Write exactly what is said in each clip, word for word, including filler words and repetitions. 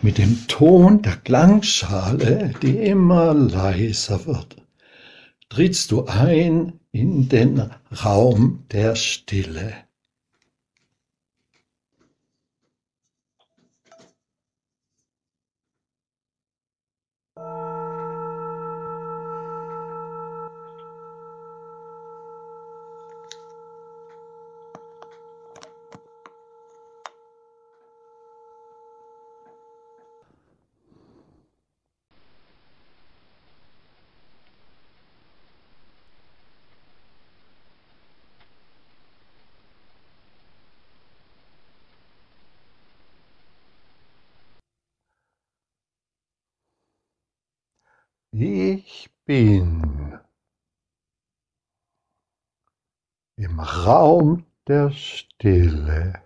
mit dem Ton der Klangschale, die immer leiser wird, trittst du ein in den Raum der Stille. Ich bin im Raum der Stille.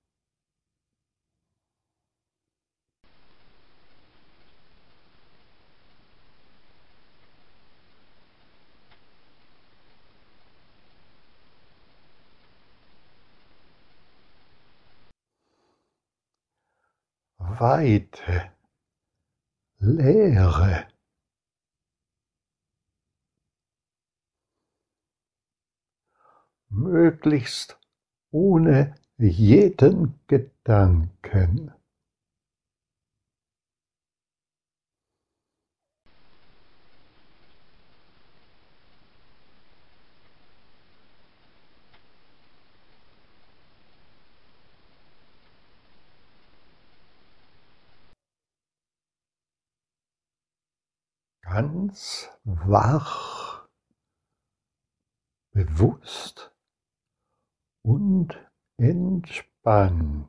Weite, Leere. Möglichst ohne jeden Gedanken. Ganz wach, bewusst und entspannt.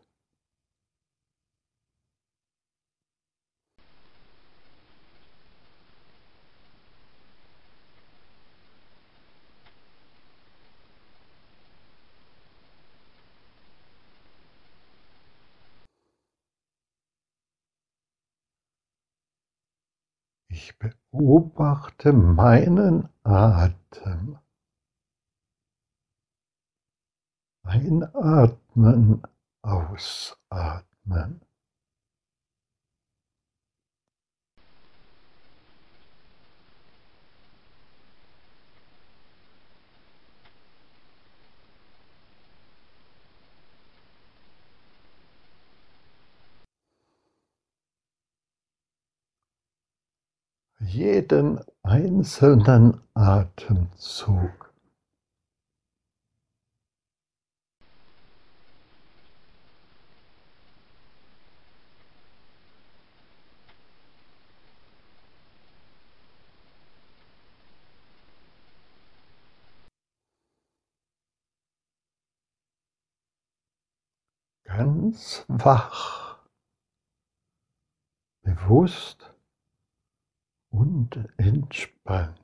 Ich beobachte meinen Atem. Einatmen, ausatmen. Jeden einzelnen Atemzug. Ganz wach, bewusst und entspannt.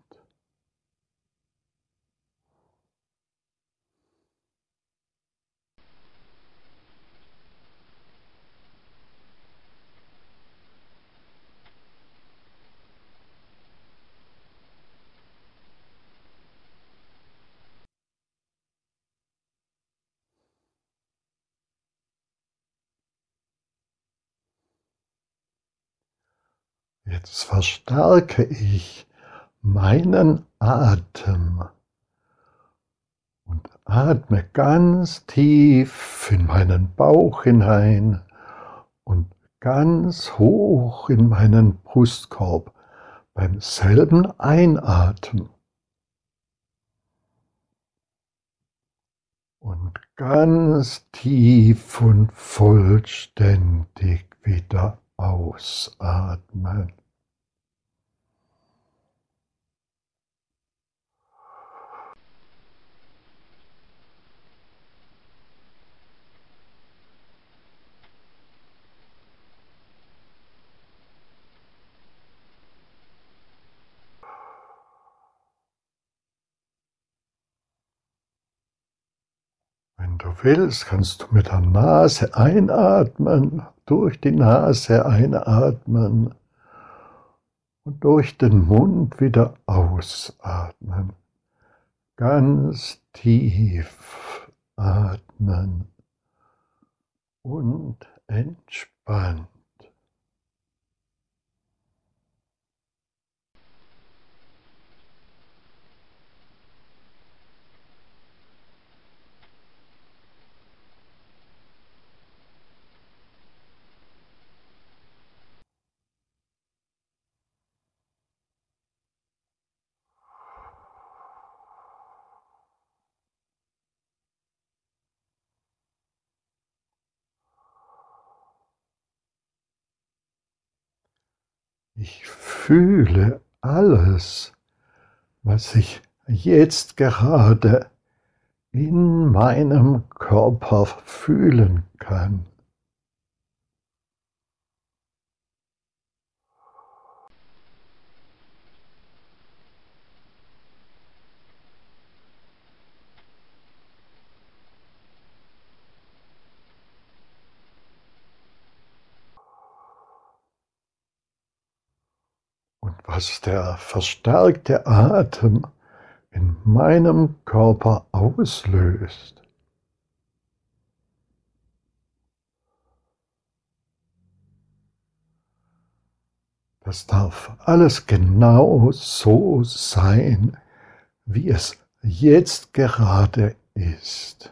Jetzt verstärke ich meinen Atem und atme ganz tief in meinen Bauch hinein und ganz hoch in meinen Brustkorb beim selben Einatmen und ganz tief und vollständig wieder ausatmen. Wenn du willst, kannst du mit der Nase einatmen, durch die Nase einatmen und durch den Mund wieder ausatmen. Ganz tief atmen und entspannt. Ich fühle alles, was ich jetzt gerade in meinem Körper fühlen kann. Und was der verstärkte Atem in meinem Körper auslöst, das darf alles genau so sein, wie es jetzt gerade ist.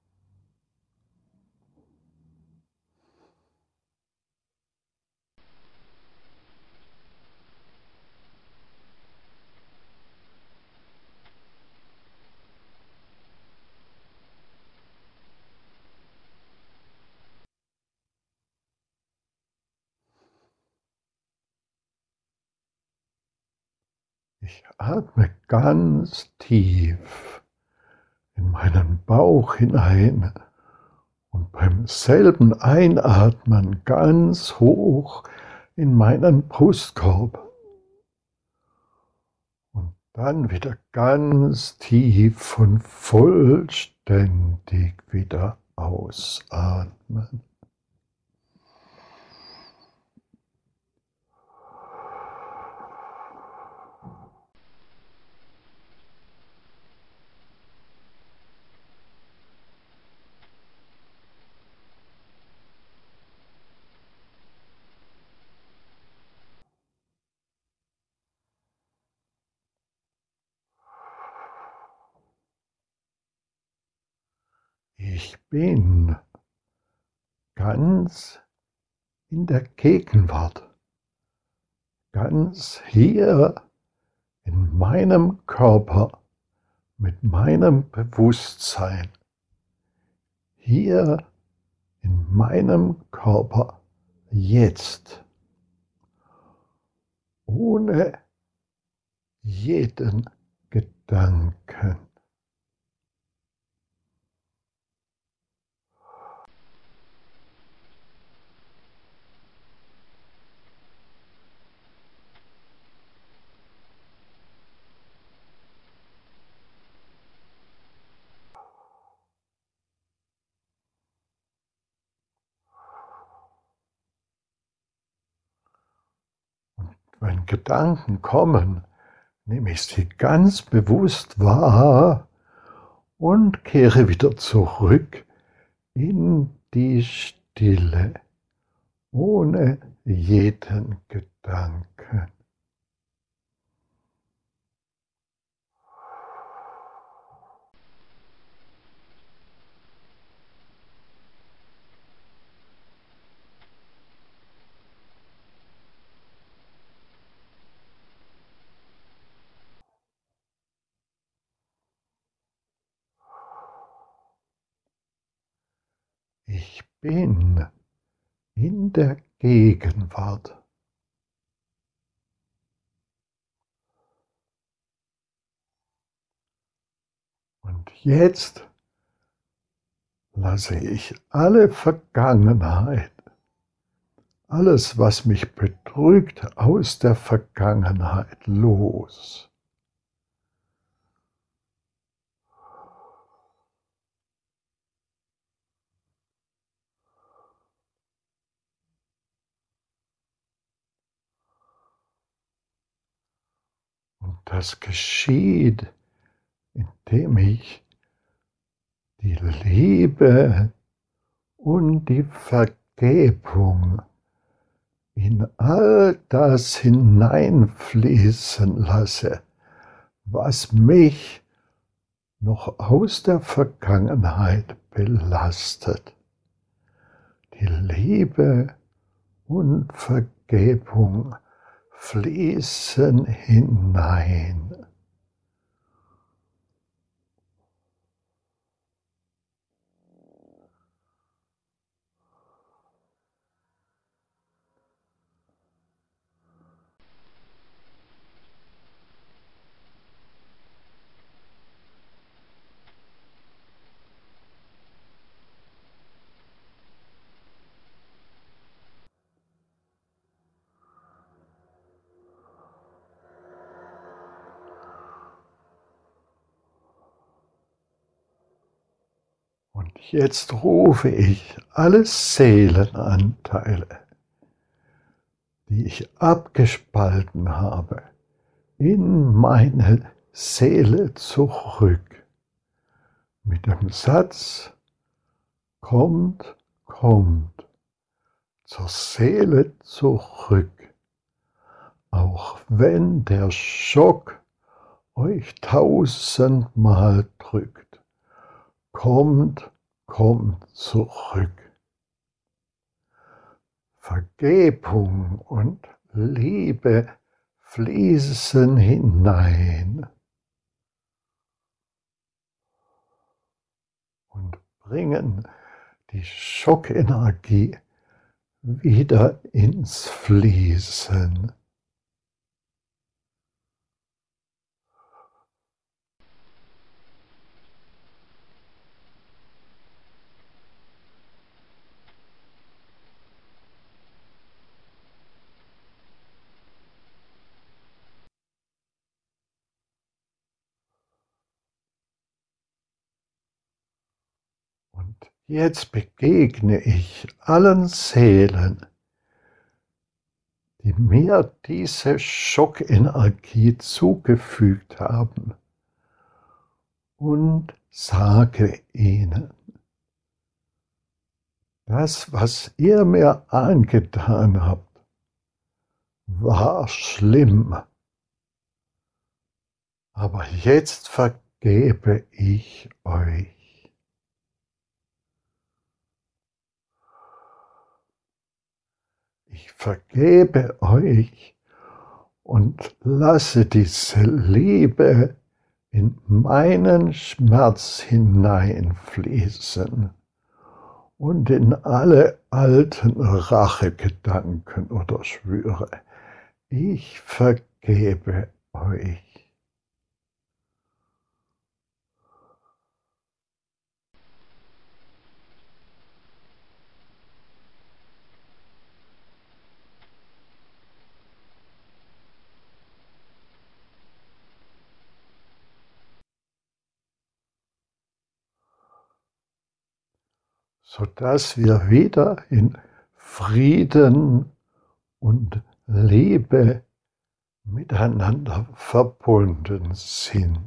Ich atme ganz tief in meinen Bauch hinein und beim selben Einatmen ganz hoch in meinen Brustkorb und dann wieder ganz tief und vollständig wieder ausatmen. Ich bin ganz in der Gegenwart, ganz hier in meinem Körper mit meinem Bewusstsein, hier in meinem Körper jetzt, ohne jeden Gedanken. Und wenn Gedanken kommen, nehme ich sie ganz bewusst wahr und kehre wieder zurück in die Stille, ohne jeden Gedanken. Ich bin in der Gegenwart. Und jetzt lasse ich alle Vergangenheit, alles, was mich bedrückt, aus der Vergangenheit los. Und das geschieht, indem ich die Liebe und die Vergebung in all das hineinfließen lasse, was mich noch aus der Vergangenheit belastet. Die Liebe und Vergebung fließen hinein. jetzt rufe ich alle Seelenanteile, die ich abgespalten habe, in meine Seele zurück. Mit dem Satz: Kommt, kommt zur Seele zurück, auch wenn der Schock euch tausendmal drückt. Kommt, kommt zurück. Vergebung und Liebe fließen hinein und bringen die Schockenergie wieder ins Fließen. Und jetzt begegne ich allen Seelen, die mir diese Schockenergie zugefügt haben, und sage ihnen: Das, was ihr mir angetan habt, war schlimm, aber jetzt vergebe ich euch. Ich vergebe euch und lasse diese Liebe in meinen Schmerz hineinfließen und in alle alten Rachegedanken oder Schwüre. Ich vergebe euch. Sodass wir wieder in Frieden und Liebe miteinander verbunden sind.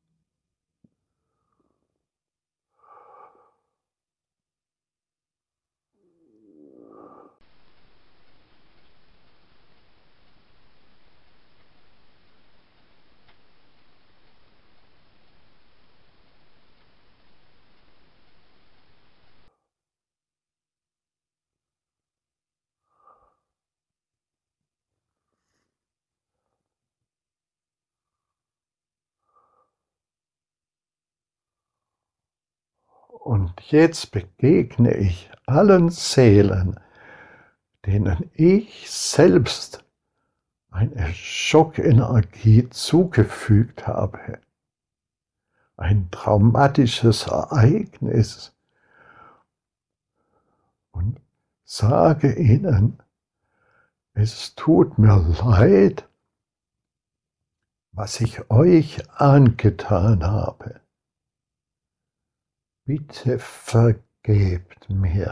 Und jetzt begegne ich allen Seelen, denen ich selbst eine Schockenergie zugefügt habe, ein traumatisches Ereignis, und sage ihnen: Es tut mir leid, was ich euch angetan habe. Bitte vergebt mir.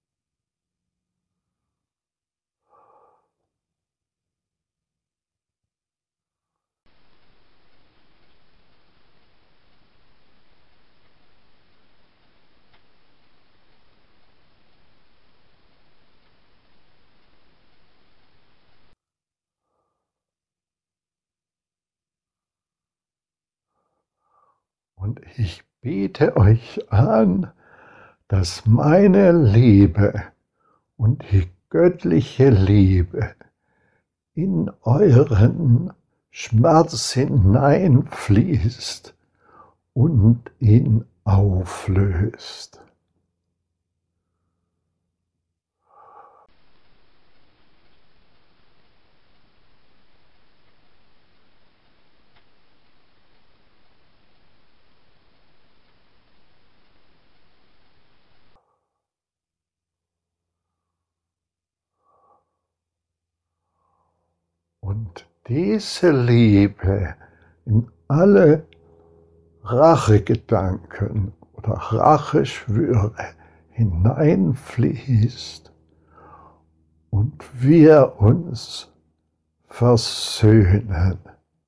Und ich biete euch an, dass meine Liebe und die göttliche Liebe in euren Schmerz hineinfließt und ihn auflöst. Und diese Liebe in alle Rachegedanken oder Rache schwöre, hineinfließt und wir uns versöhnen,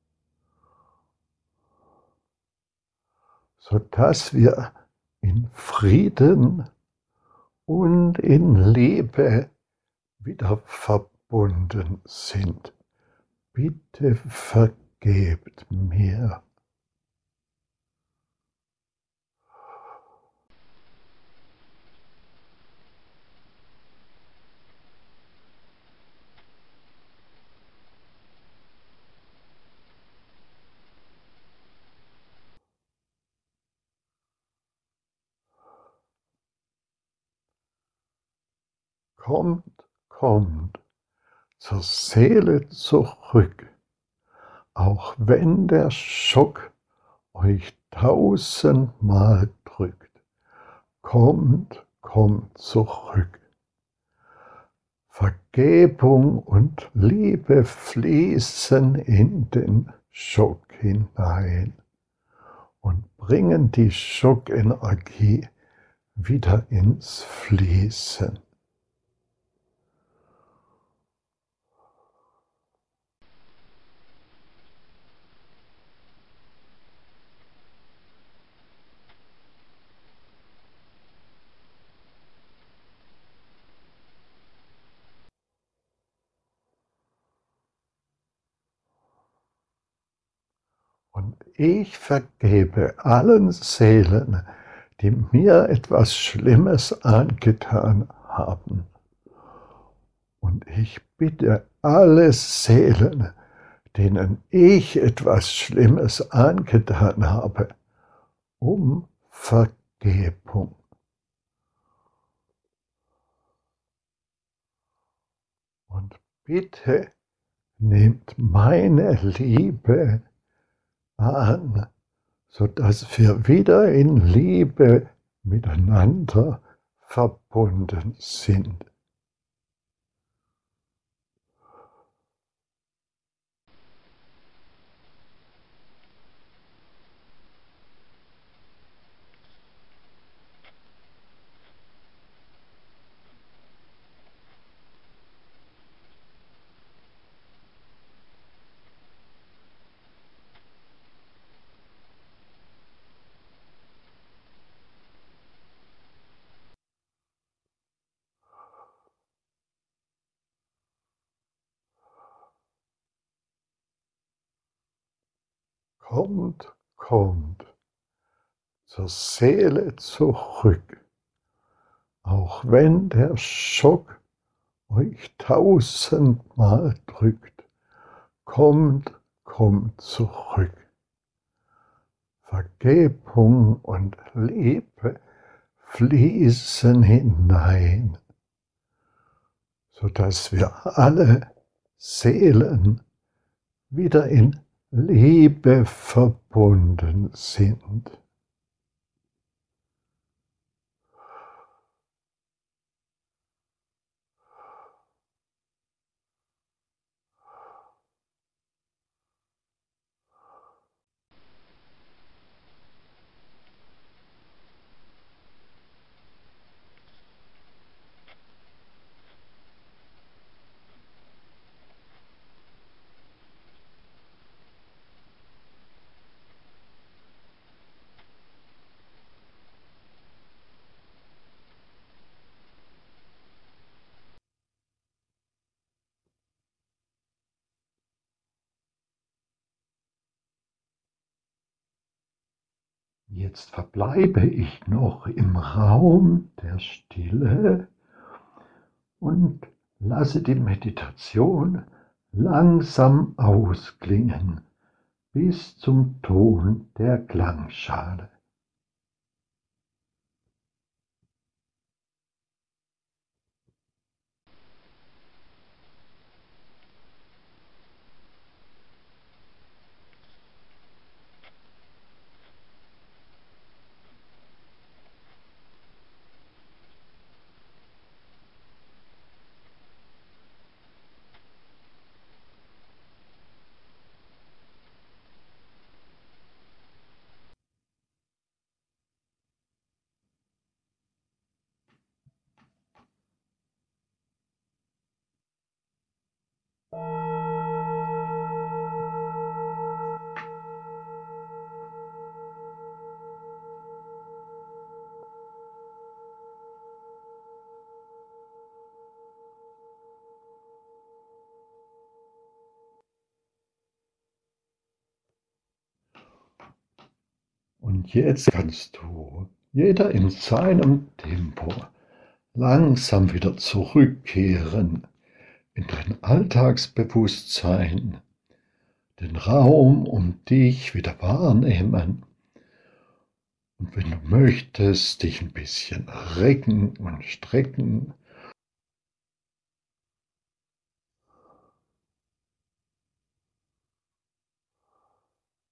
sodass wir in Frieden und in Liebe wieder verbunden sind. Bitte vergebt mir. Kommt, kommt zur Seele zurück, auch wenn der Schock euch tausendmal drückt. Kommt, kommt zurück. Vergebung und Liebe fließen in den Schock hinein und bringen die Schockenergie wieder ins Fließen. Und ich vergebe allen Seelen, die mir etwas Schlimmes angetan haben. Und ich bitte alle Seelen, denen ich etwas Schlimmes angetan habe, um Vergebung. Und bitte nehmt meine Liebe an, sodass wir wieder in Liebe miteinander verbunden sind. Kommt, kommt zur Seele zurück, auch wenn der Schock euch tausendmal drückt. Kommt, kommt zurück. Vergebung und Liebe fließen hinein, sodass wir alle Seelen wieder in Liebe verbunden sind. Jetzt verbleibe ich noch im Raum der Stille und lasse die Meditation langsam ausklingen bis zum Ton der Klangschale. Und jetzt kannst du, jeder in seinem Tempo, langsam wieder zurückkehren in dein Alltagsbewusstsein, den Raum um dich wieder wahrnehmen und wenn du möchtest, dich ein bisschen recken und strecken